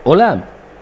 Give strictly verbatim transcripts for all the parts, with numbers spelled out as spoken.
Hola.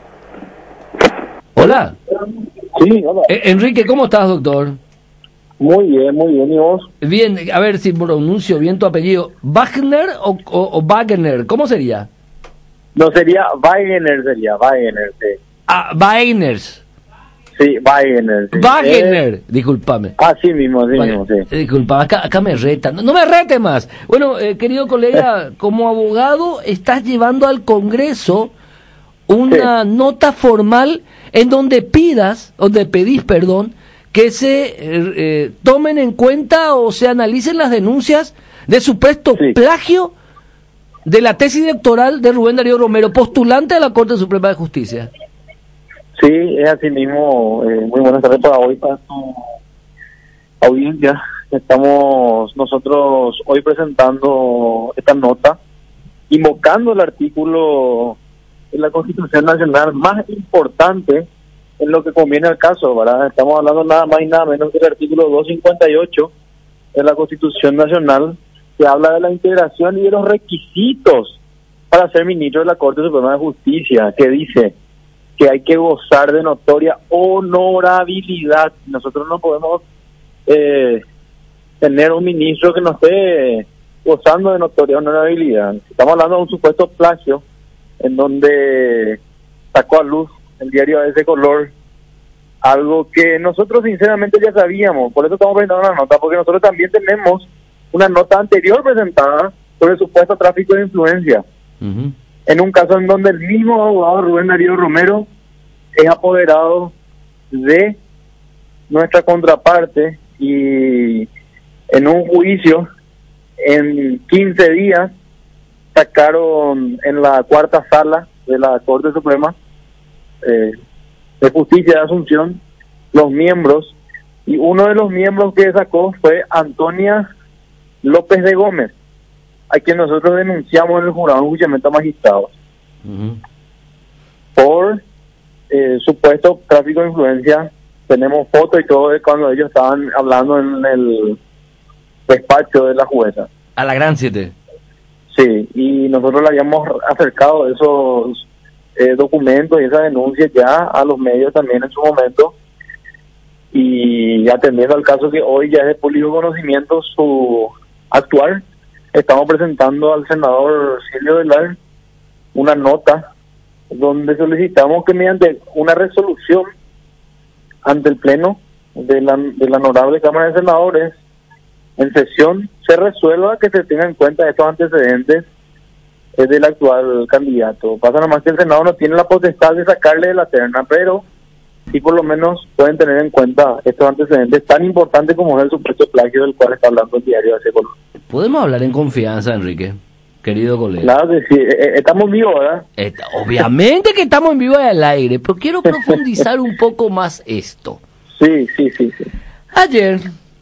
Hola. Sí, hola. Eh, Enrique, ¿cómo estás, doctor? Muy bien, muy bien. ¿Y vos? Bien, a ver si pronuncio bien tu apellido. ¿Wagner o, o, o Wagner? ¿Cómo sería? No, sería Wagner, sería Wagner, sí. Ah, Wagners. Sí, Wagner, sí. Wagner, Eh, discúlpame. así mismo, así Vale, mismo, sí. eh, disculpa, acá, acá me retan. No, no me rete más. Bueno, eh, querido colega, como abogado estás llevando al Congreso una Sí. nota formal en donde pidas, donde pedís, perdón, que se eh, eh, tomen en cuenta o se analicen las denuncias de supuesto Sí. plagio de la tesis doctoral de Rubén Darío Romero, postulante a la Corte Suprema de Justicia. Sí, es así mismo. Eh, muy buenas tardes para hoy, para tu audiencia. Estamos nosotros hoy presentando esta nota, invocando el artículo de la Constitución Nacional más importante en lo que conviene al caso, ¿verdad? Estamos hablando nada más y nada menos que el artículo doscientos cincuenta y ocho de la Constitución Nacional, que habla de la integración y de los requisitos para ser ministro de la Corte Suprema de Justicia, que dice que hay que gozar de notoria honorabilidad. Nosotros no podemos eh, tener un ministro que no esté gozando de notoria honorabilidad. Estamos hablando de un supuesto plagio en donde sacó a luz el diario de ese color algo que nosotros sinceramente ya sabíamos. Por eso estamos presentando una nota, porque nosotros también tenemos una nota anterior presentada sobre el supuesto tráfico de influencia. Uh-huh. En un caso en donde el mismo abogado Rubén Darío Romero es apoderado de nuestra contraparte, y en un juicio en quince días sacaron en la cuarta sala de la Corte Suprema eh, de Justicia de Asunción los miembros, y uno de los miembros que sacó fue Antonia López de Gómez, a quien nosotros denunciamos en el jurado de enjuiciamiento a magistrados Uh-huh. por eh, supuesto tráfico de influencia. Tenemos fotos y todo de cuando ellos estaban hablando en el despacho de la jueza. A la gran siete. Sí, y nosotros le habíamos acercado esos eh, documentos y esa denuncia ya a los medios también en su momento, y atendiendo al caso que hoy ya es de público conocimiento su actuar, estamos presentando al senador Silvio Velar una nota donde solicitamos que mediante una resolución ante el Pleno de la, de la Honorable Cámara de Senadores en sesión se resuelva que se tengan en cuenta estos antecedentes eh, del actual candidato. Pasa nomás que el Senado no tiene la potestad de sacarle de la terna, pero sí por lo menos pueden tener en cuenta estos antecedentes tan importantes como es el supuesto plagio del cual está hablando el diario de ese color. Podemos hablar en confianza, Enrique, querido colega. Claro que sí, eh, estamos vivos, ¿verdad? Esta- obviamente que estamos en vivo y al aire, pero quiero profundizar un poco más esto. Sí, sí, sí, sí. Ayer,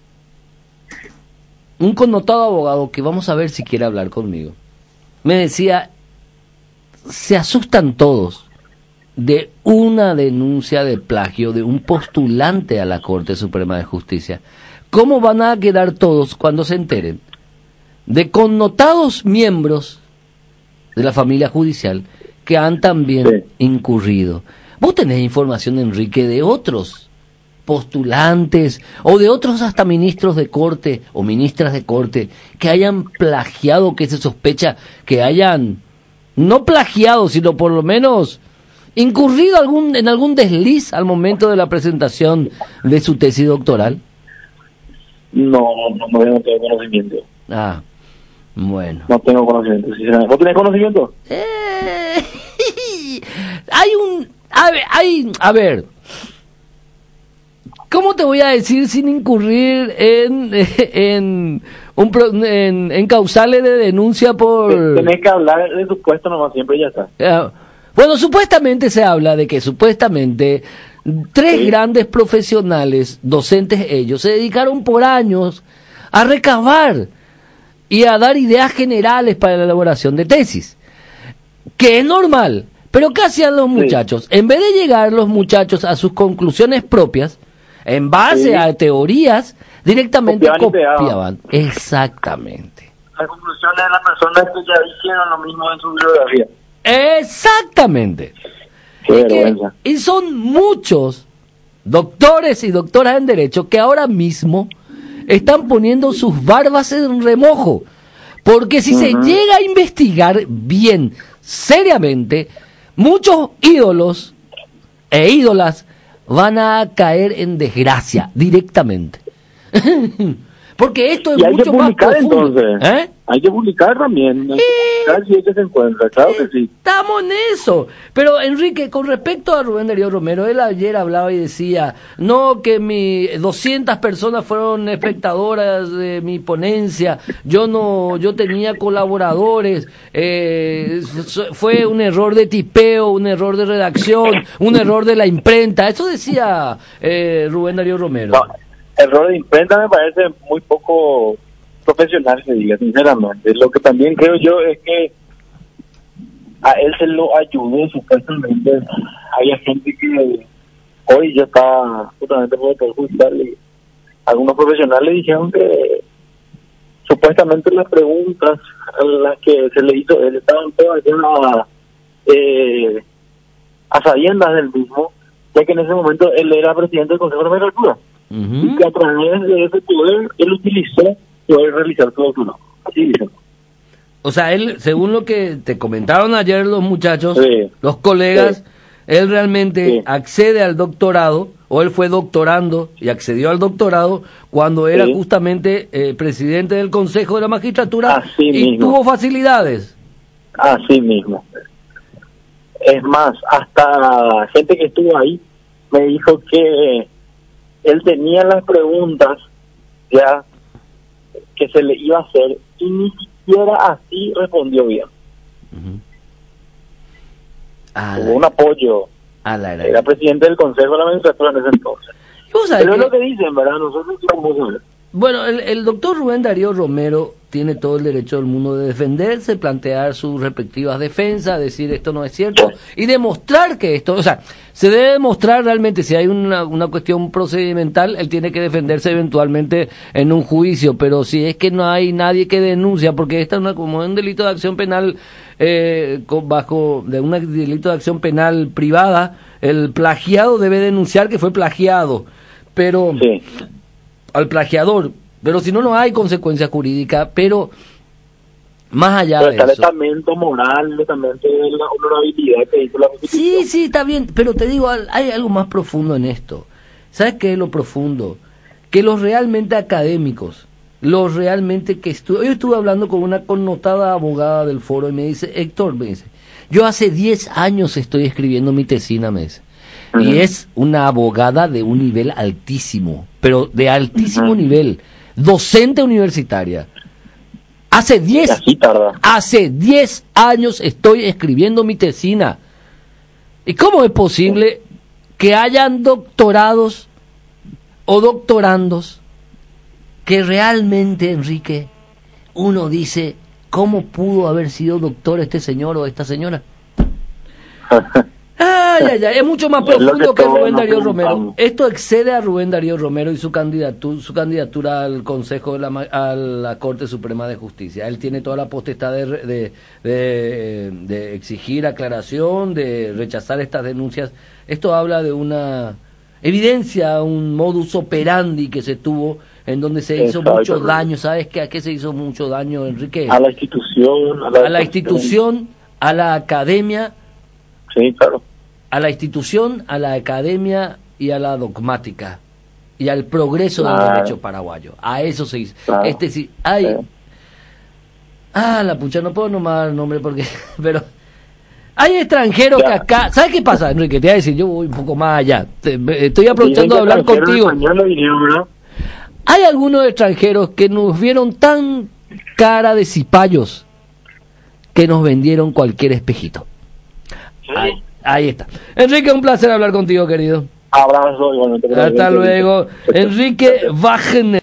un connotado abogado, que vamos a ver si quiere hablar conmigo, me decía, se asustan todos de una denuncia de plagio de un postulante a la Corte Suprema de Justicia. ¿Cómo van a quedar todos cuando se enteren de connotados miembros de la familia judicial que han también Sí. incurrido? ¿Vos tenés información, Enrique, de otros postulantes o de otros hasta ministros de corte o ministras de corte que hayan plagiado, que se sospecha que hayan no plagiado, sino por lo menos incurrido algún en algún desliz al momento de la presentación de su tesis doctoral? No, no, no, no tengo conocimiento. Ah, bueno. No tengo conocimiento. sinceramente. ¿Vos tenés conocimiento? Eh, hay un... A ver, hay, a ver, ¿cómo te voy a decir sin incurrir en en un pro- en, en causales de denuncia por... Tenés que hablar de su puesto nomás siempre y ya está. Eh, bueno, supuestamente se habla de que supuestamente tres Sí. grandes profesionales, docentes ellos, se dedicaron por años a recabar y a dar ideas generales para la elaboración de tesis, que es normal. Pero ¿qué hacían los Sí. muchachos? En vez de llegar los muchachos a sus conclusiones propias, en base Sí. a teorías, directamente Copiaban y pegaban. copiaban. Exactamente. Las conclusiones de las personas que ya hicieron lo mismo en su bibliografía. Exactamente. Qué y, que, vergüenza. y son muchos doctores y doctoras en Derecho que ahora mismo están poniendo sus barbas en remojo. Porque si uh-huh. se llega a investigar bien, seriamente, muchos ídolos e ídolas van a caer en desgracia directamente. Porque esto es y hay mucho que publicar, más profundo. Entonces, ¿eh? Hay que publicar también. Hay que publicar si es que se encuentra, claro que sí. Estamos en eso. Pero, Enrique, con respecto a Rubén Darío Romero, él ayer hablaba y decía, no, que mi doscientas personas fueron espectadoras de mi ponencia, yo no, yo tenía colaboradores, eh, fue un error de tipeo, un error de redacción, un error de la imprenta. Eso decía eh, Rubén Darío Romero. No. Error de imprenta me parece muy poco profesional, se diga, sinceramente. Lo que también creo yo es que a él se lo ayudó supuestamente. Había gente que hoy ya estaba justamente por el Poder Judicial y algunos profesionales dijeron que supuestamente las preguntas a las que se le hizo él estaban todas ya eh, a sabiendas del mismo, ya que en ese momento él era presidente del Consejo de Magistratura. Uh-huh. Y que a través de ese poder él utilizó poder realizar su doctorado. Así dicen. O sea, él, según lo que te comentaron ayer los muchachos, sí. los colegas, sí. él realmente sí. accede al doctorado, o él fue doctorando y accedió al doctorado cuando era sí. justamente eh, presidente del Consejo de la Magistratura. Así y mismo. Tuvo facilidades. Así mismo. Es más, hasta gente que estuvo ahí me dijo que él tenía las preguntas ya que se le iba a hacer y ni siquiera así respondió bien. Uh-huh. Tuvo un apoyo. La era presidente del Consejo de la Magistratura en ese entonces. Pero que... es lo que dicen, ¿verdad? Nosotros vamos a ver. Bueno, el, el doctor Rubén Darío Romero tiene todo el derecho del mundo de defenderse, plantear sus respectivas defensas, decir esto no es cierto, y demostrar que esto, o sea, se debe demostrar realmente, si hay una, una cuestión procedimental, él tiene que defenderse eventualmente en un juicio, pero si es que no hay nadie que denuncia, porque esta es una, como un delito de acción penal, eh, con, bajo, de un delito de acción penal privada, el plagiado debe denunciar que fue plagiado, pero... Sí. al plagiador, pero si no, no hay consecuencia jurídica, pero más allá pero de está eso... el estamento moral, el estamento de la honorabilidad que hizo la Constitución. Sí, sí, está bien, pero te digo, hay algo más profundo en esto. ¿Sabes qué es lo profundo? Que los realmente académicos, los realmente que estudian... Yo estuve hablando con una connotada abogada del foro y me dice, Héctor, me dice, yo hace diez años estoy escribiendo mi tesina, me dice. Uh-huh. Y es una abogada de un nivel altísimo, pero de altísimo uh-huh. nivel, docente universitaria. Hace diez, hace diez años estoy escribiendo mi tesina. ¿Y cómo es posible que hayan doctorados o doctorandos que realmente, Enrique, uno dice, ¿cómo pudo haber sido doctor este señor o esta señora? Ay, ay, ay, es mucho más profundo que, que Rubén Darío Romero. Esto excede a Rubén Darío Romero y su candidatura, su candidatura al Consejo de la, a la Corte Suprema de Justicia. Él tiene toda la potestad de, de, de, de exigir aclaración, de rechazar estas denuncias. Esto habla de una evidencia, un modus operandi que se tuvo en donde se hizo Exacto. mucho daño. ¿Sabes qué? ¿A qué se hizo mucho daño, Enrique? A la institución. A la, a la institución, a la academia. Sí, claro. A la institución, a la academia y a la dogmática y al progreso claro. del derecho paraguayo. A eso se hizo. Claro. Este sí, hay... Sí. Ah, la pucha, no puedo nombrar el nombre porque... Pero hay extranjeros ya. que acá... ¿Sabes qué pasa, Enrique? Te voy a decir, yo voy un poco más allá. Te, estoy aprovechando de hablar contigo. Vinieron, hay algunos extranjeros que nos vieron tan cara de cipayos que nos vendieron cualquier espejito. Ahí, ahí está. Enrique, un placer hablar contigo, querido. Abrazo. Igualmente. Hasta luego. Enrique Wagner.